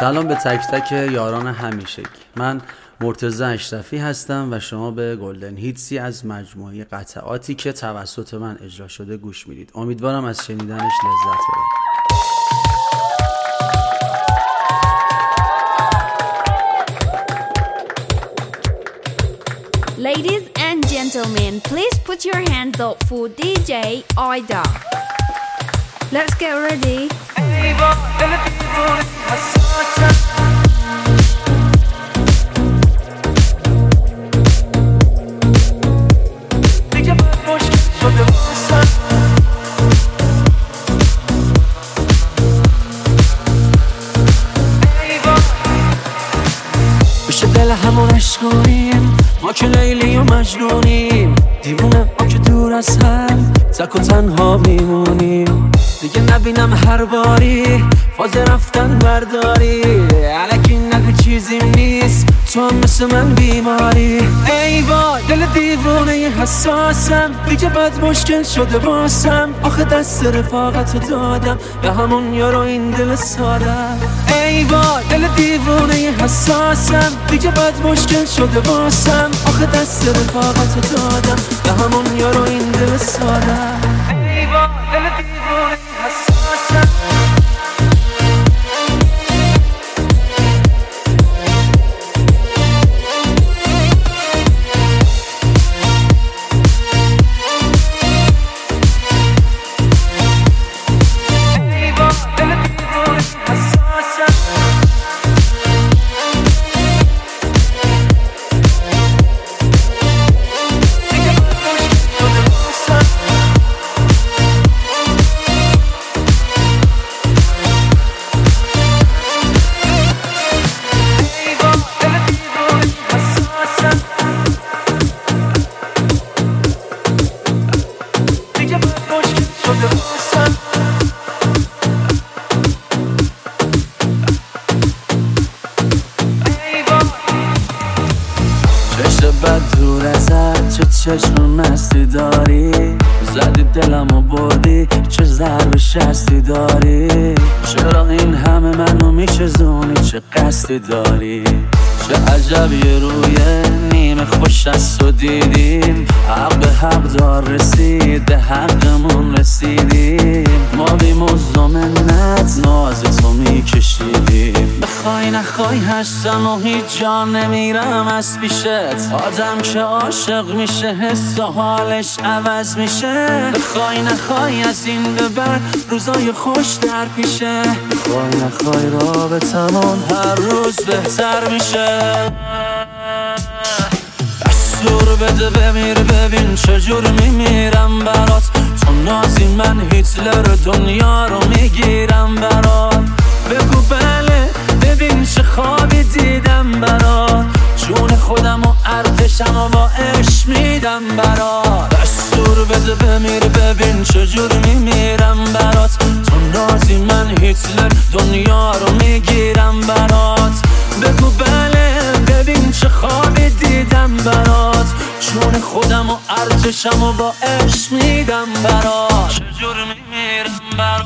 سلام به تک تک یاران همیشگی. من مرتضی اشرفی هستم و شما به گلدن هیتسی از مجموعه قطعاتی که توسط من اجرا شده گوش میدید. امیدوارم از شنیدنش لذت ببرید. Ladies and gentlemen, please put your hands up for DJ Ida. Let's get ready. بشه دل همونش کنیم، ما که لیلی و مجنونیم، دیوونه ما که دور از هم تک و تنها میمونیم. دیگه نبینم هر باری فاز رفتن برداری، الکی نگو چیزیم نیست، تو هم مثل من بیماری. ای وای دل دیوونه حساسم، دیگه بد مشکل شده واسم، آخه دست رفاقت دادم به همون یارو این دل سادم. ای وای دل دیوونه حساسم، دیگه بد مشکل شده واسم، آخه دست رفاقت دادم به همون یارو این دل سادم. ای وای دل دیوونه حساسم. بد دور ازت چه چشم مستی داری، زدی دلمو بردی چه ضرب شستی داری. چرا این همه منو میچزونی، چه قصدی داری؟ چه عجب یه روی نیمه خوش است و دیدیم، حق به حق دار رسید به حقمون رسیدیم. ما بی مزد منت ناز تو میکشیدیم، بخوای نخوای هستم و هیچ جا نمیرم از پیشت. آدم که عاشق میشه حس و حالش عوض میشه، بخوای نخوای از این به بعد روزای خوش در پیشه. بخوای نخوای رابطمون هر روز بهتر میشه. دستور بده بمیر ببین چجور میمیرم برات، تو نازی من هیتلر دنیا رو میگیرم برات. بگو بله ببین چه خوابی دیدم برات، جون خودم و ارتشم و با عشق میدم برات. دستور بده بمیر ببین چجور میمیرم برات، تو نازی من هیتلر دنیا رو میگیرم برات. بگو بله ببین چه خوابی دیدم برات، جون خودم و ارتشم و با عشق میدم برات. چجور میمیرم برات.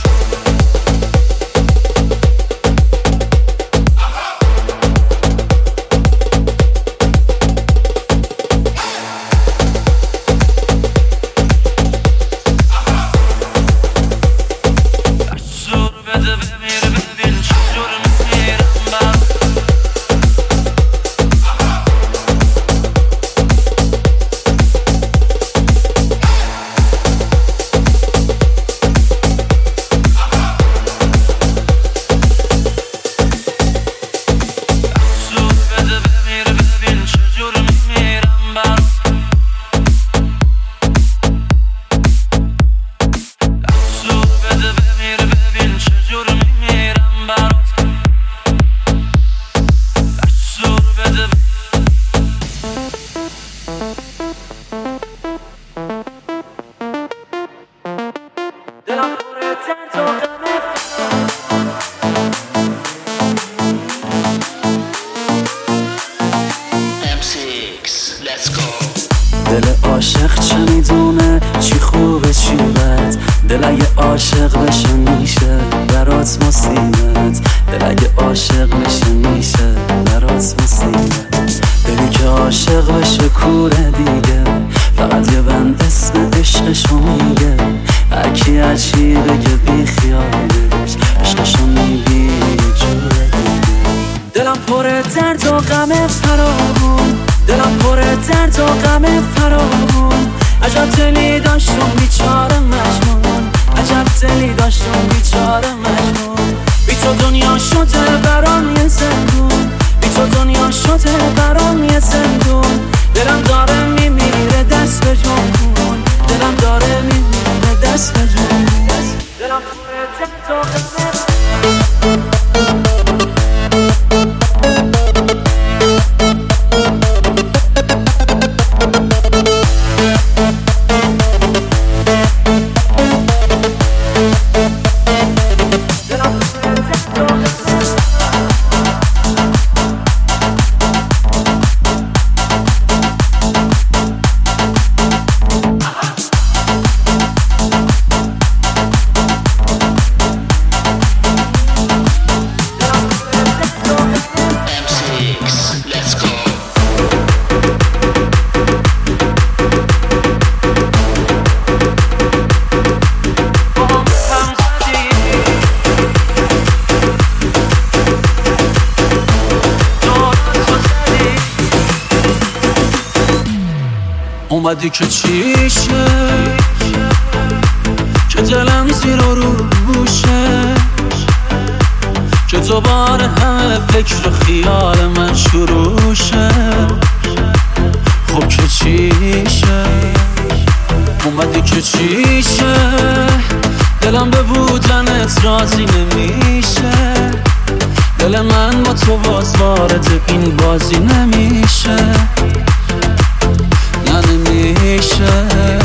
دل عاشق چه میدونه چی خوبه چی بد، دل اگه عاشق بشه میشه برات مصیبت، دل اگه عاشق بشه میشه برات مسیره، دلی که عاشق بشه کوره دیگه، فقط یه بند اسم عشقشو میگه، هرکی هرچی بگه بی خیالش عشقشو میبینه یه جوره دیگه. دلم پر درد و غم فراوون، دلم پر درد و غم فراوون، عجب دلی داشتم بیچاره مجنون، عجب دلی داشتم بیچاره مجنون، بی تو دنیا شده برام یه زندون، بی تو دنیا شده برام یه زندون، دلم داره میمیره دست به جون کن، دلم داره میمیره دست به جون کن، دلم پر درد و غم. اومدی که چیشه که دلم زیر و روشه، که دوباره همه فکر و خیال من شروع شه. خب که چیشه اومدی که چیشه، دلم به بودنت راضی نمیشه، دل من با تو باز وارد این بازی نمیشه، نمیشه.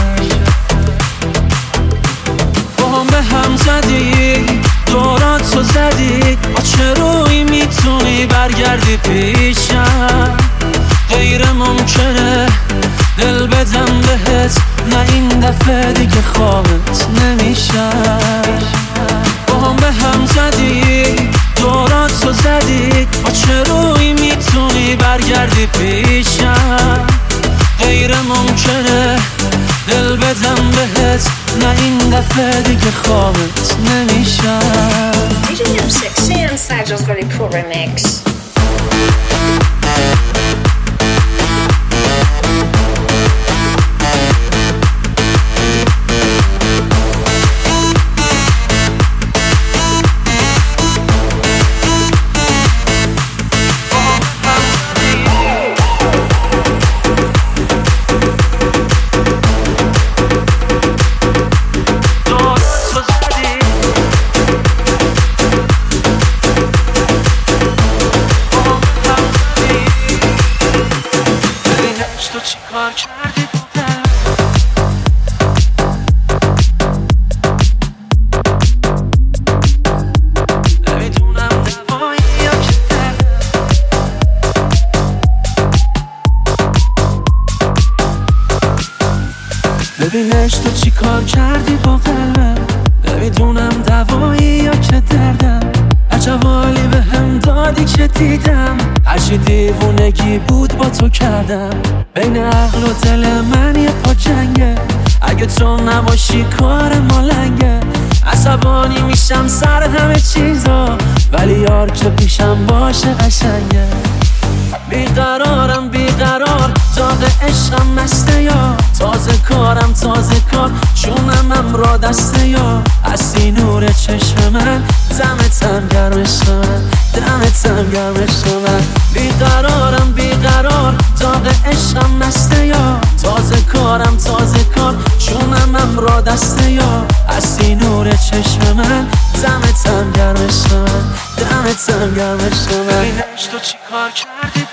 با هم به هم زدی دوراتو زدی، با چه روی میتونی برگردی پیشم، غیر ممکنه دل بدم بهت، نه این دفعه دیگه خوابت نمیشه. با هم به هم زدی دوراتو زدی، با چه روی میتونی برگردی پیشم، غیر ممکنه دل بدم بهت، نه این دفعه دیگه خوابت نمیشه. DJ Sexy and Sajo's Very Pro Remix. ببینش تو چی کار کردی با قلبم، نمیدونم دوایی یا که دردم، عجب حالی به هم دادی که دیدم، هرچی دیوونگی بود با تو کردم، بین عقل و دل من یه پا جنگه، اگه تو نباشی کار ما لنگه، عصبانی میشم سر همه چیزا، ولی یار که پیشم باشه قشنگه، بیقرارم بیقرار داغ عشقم مسته یا، تازه کارم تازه کار جونم را دسته یا، هستی نور چشم من دمتم گرمش من، دمتم گرمش من، بیقرارم بیقرار داغ عشقم مسته یا، تازه کارم تازه کار جونم را دسته یا، هستی نور چشم من دمتم گرمش من، دمتم گرمش من. ببینش تو چی کار کردی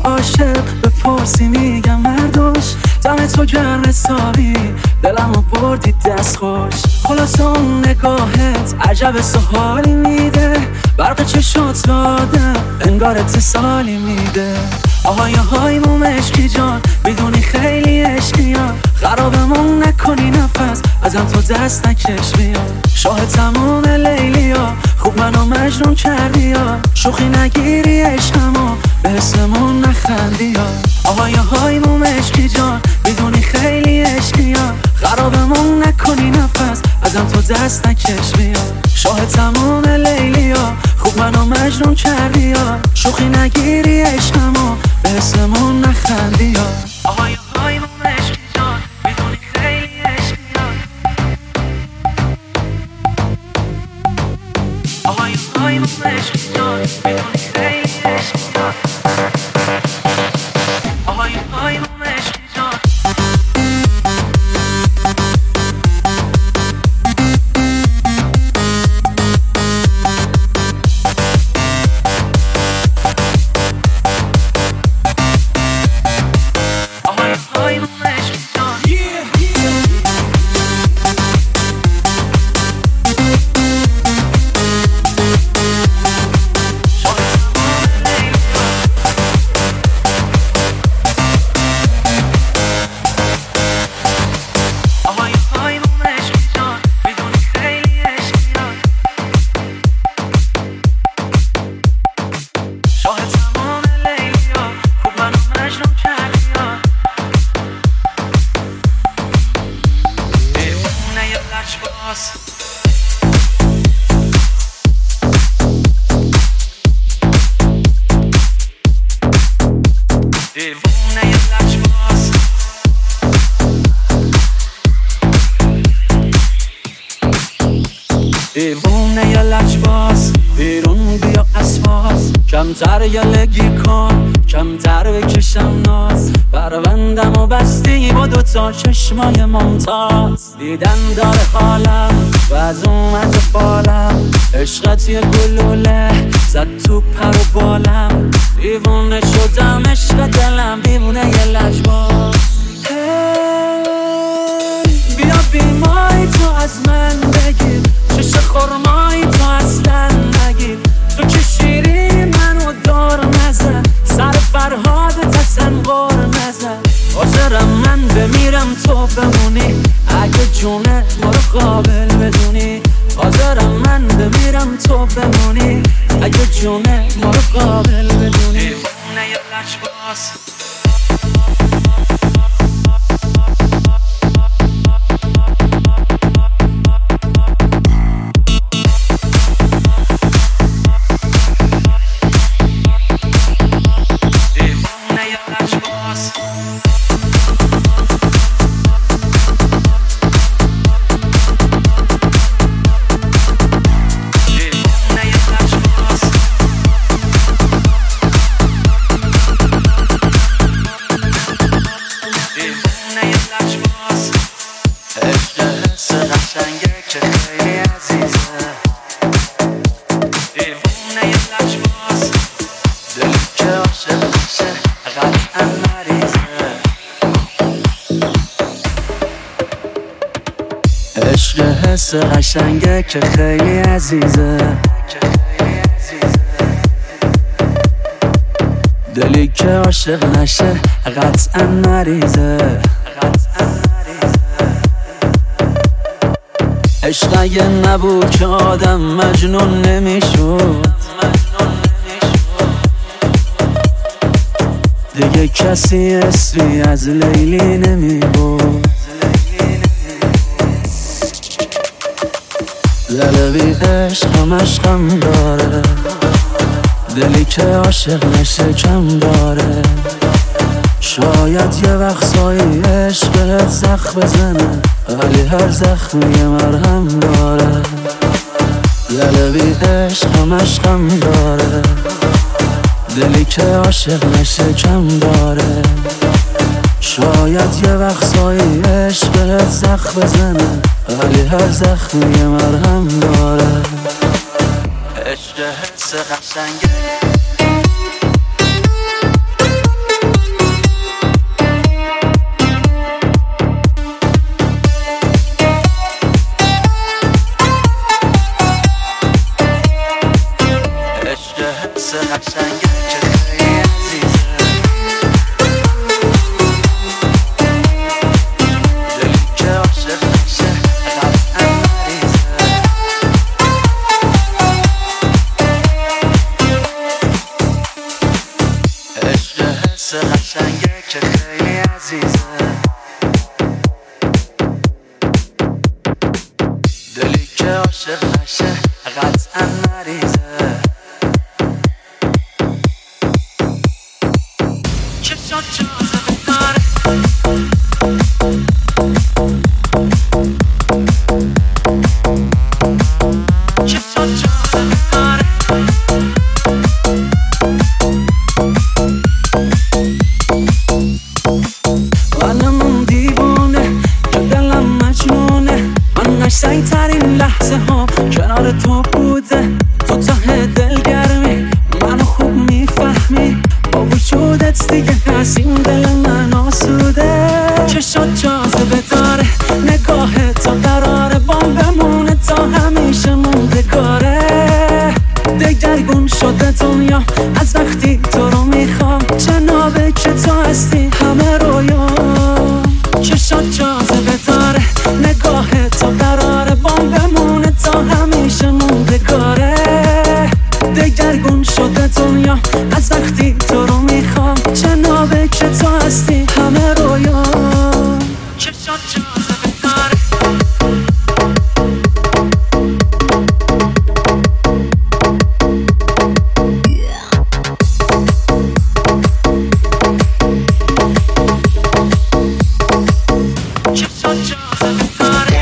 عاشق بپرسی میگم مردوش دم تو گرم حسابی دلمو بردی دست خوش خلاص اون نگاهت عجب سحالی میده برق چشات آدم انگار اتصالی میده آهای آهای موم عشقی جان میدونی خیلی عشقی ها خرابمون نکنی نفس ازم تو دست نکش بیا شاه تموم لیلی ها خوب منو مجنون کردی ها شوخی نگیری عشقمو به حسمون نخندی ها آهای آهای موم عشقی جان میدونی خیلی عشقی ها خرابمون نکنی نفس ازم تو دست نکش بیا شاه تموم لیلی ها خوب منو مجنون کردی ها شوخی نگیری عشقمو به حسمون نخندی ها آهای آهای موم عشقی جان میدونی خیلی عشقی ها آهای آهای موم عشقی جان میدونی خیلی عشقی ها آهای آهای موم عشقی جان دیوونه یا لجباز بیرون بیا اسفاز کمتر یلگی کن کمتر بکشم ناز پروندم و بستی با دوتا چشمای ممتاز دیدن داره حالم و از اومد بالم عشقت یه گلوله زد تو پر و بالم دیوونه شدم عشق دلم دیوونه یه لجباز بیا بیمایی تو از من بگیر چش خورمایی تو اصلا نگیر تو که شیری منو دار نزن سر فرهادت اصلا غار نزن حاضرم من بمیرم تو بمونی اگه جونه ما رو قابل بدونی حاضرم من بمیرم تو بمونی اگه جونه ما رو قابل بدونی دیوونه یه لجباز عشق حس قشنگه که خیلی عزیزه دلی که عاشق نشه قطعا مریضه عشق اگه نبود که آدم مجنون نمیشد دیگه کسی اسمی از لیلی نمیبود دل بی عشقم عشقم داره دلی که عاشق نشه کم داره شاید یه وقتایی عشقت زخم بزنه ولی هر زخمی مرهم داره دل بی عشقم عشقم داره دلی که عاشق نشه کم داره شاید یه وقتایی عشقت زخم بزنه ولی هر زخمی مرهم داره عشق حس قشنگه حس قشنگه که خیلی عزیزه، دلی که عاشق نشه قطعا مریضه. چشات جاذبه داره، چشات جاذبه داره، منمون دیوونه که دلم مجنونه. من قشنگ ترین لحظه ها کنار تو بوده، تو ته دلگرمی منو خوب میفهمی، با وجودت دیگه از این دل من آسوده. چشات جاذبه داره، نگاه تا قراره بام بمونه، تا همیشه مونده کاره. دگرگون شده دنیا از وقتی تو رو میخوام، جنابه که تو هستی همه رویا. چشات جاذبه داره، نگاه تا قراره بام بمونه، تا همیشه مونده کاره. دگرگون شده دنیا از وقتی تو رو میخوام، جنابه که تو هستی همه رویا. چشات جاذبه داره، چشات جاذبه داره.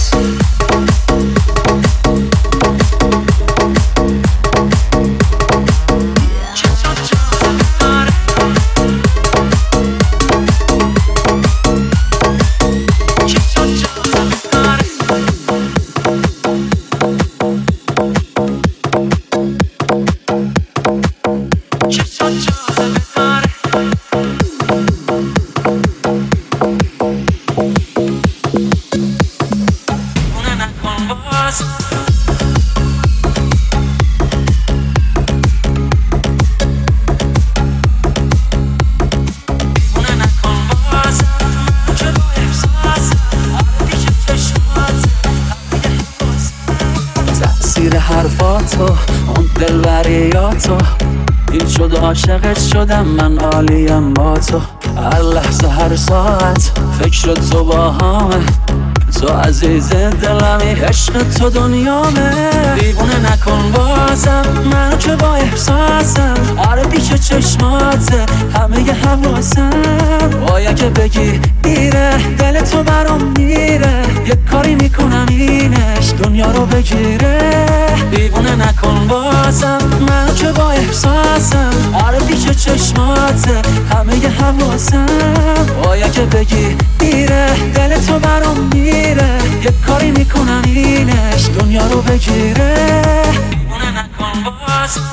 تأثیر حرفاتو اون دلبریاتو، این شد عاشقت شدم من، عالیم با تو. هر لحظه هر ساعت فکر تو با همه، تو عزیز دلمی، عشق تو دنیامه. دیوونه نکن بازم منو که با احساسم، آره پیش چشماته همه ی حواسم. باید که بگی ایره دل تو برام میره، یک کاری میکنم اینش دنیا رو بگیره. دیوونه نکن بازم منو که با احساسم، آره پیش چشماته همه ی حواسم. باید که بگی ایره دل تو برام میره، یک کاری میکنم اینش دنیا رو بگیره. دیوونه نکن بازم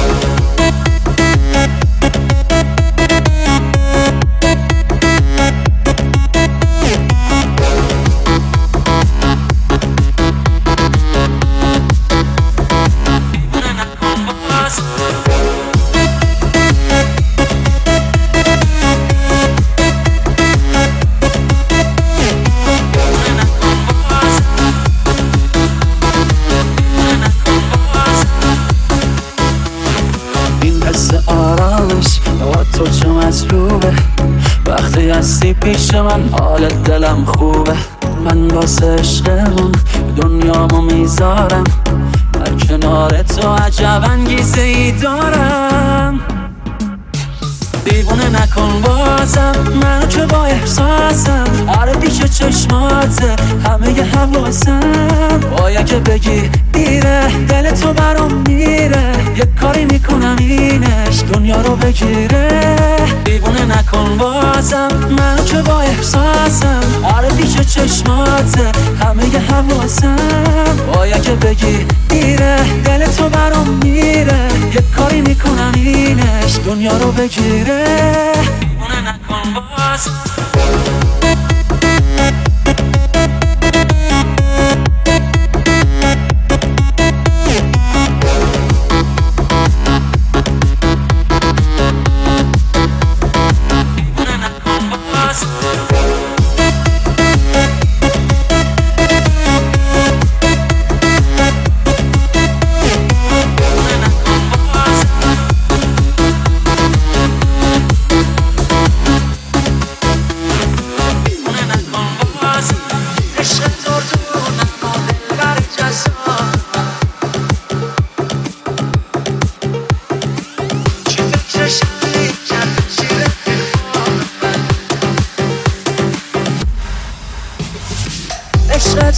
آرامش با تو چه مطلوبه، وقتی هستی پیش من حال دلم خوبه. من واسه عشقمون دنیامو میذارم، در کنار تو عجب انگیزه ای دارم. دیوونه نکن بازم منو که با احساسم، آره پیش چشماته همه ی حواسم. باید که بگی ایره دل تو برام میره، یک کاری میکنم اینش دنیا رو بگیره. دیوونه نکن بازم منو که با احساسم، آره پیش چشماته همه ی حواسم. باید که بگی ایره دل تو برام میره، یک کاری میکنم اینش دنیا رو بگیره. دیوونه نکن بازم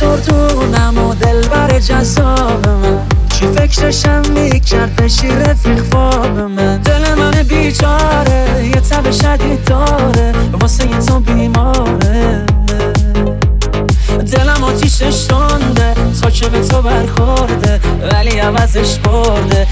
دردونم و دلبر جذاب من، چی فکرشم میکرد بشی رفیق خواب من. دل من بیچاره یه تب شدید داره، واسه یه تو بیماره. دلم آتیشش شنده تا که به تو برخورده، ولی عوضش برده.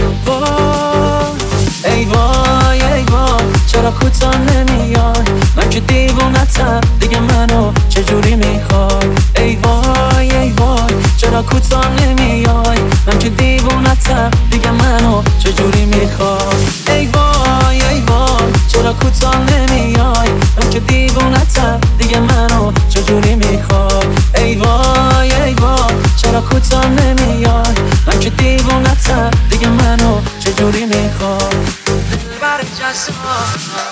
ای وای ای وای چرا کوتاه نمیای، من که دیوونتم دیگه منو چجوری میخوای. ای وای ای وای چرا کوتاه نمیای، من که دیوونتم دیگه منو چجوری میخوای. ای وای ای وای چرا کوتاه نمیای، من که دیوونتم دیگه منو چجوری میخوای. ای وای ای وای چرا کوتاه نمیای، من که دیوونتم دیگه منو چجوری میخوای. دلبر جذاب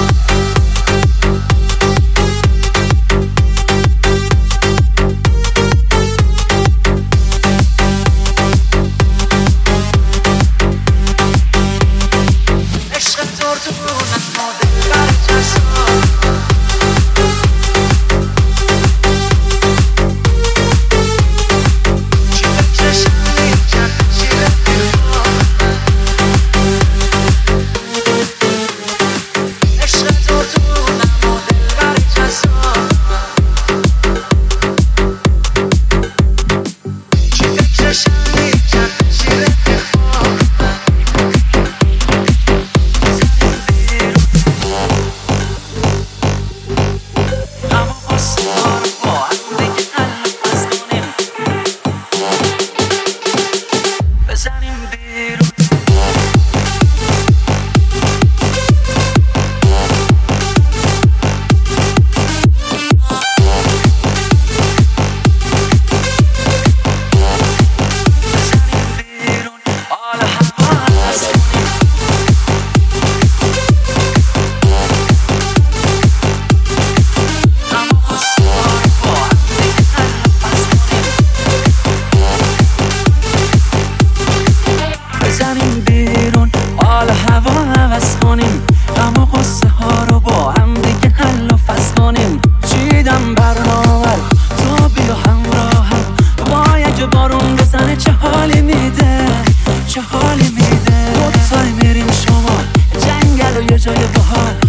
اما قصه ها رو با هم دیگه حل و فصل کنیم. چیدم برنامه تو بیا همراهم، وای اگه بارون بزنه چه حالی میده، چه حالی میده. دوتایی میریم شمال جنگل و یه جای بحال،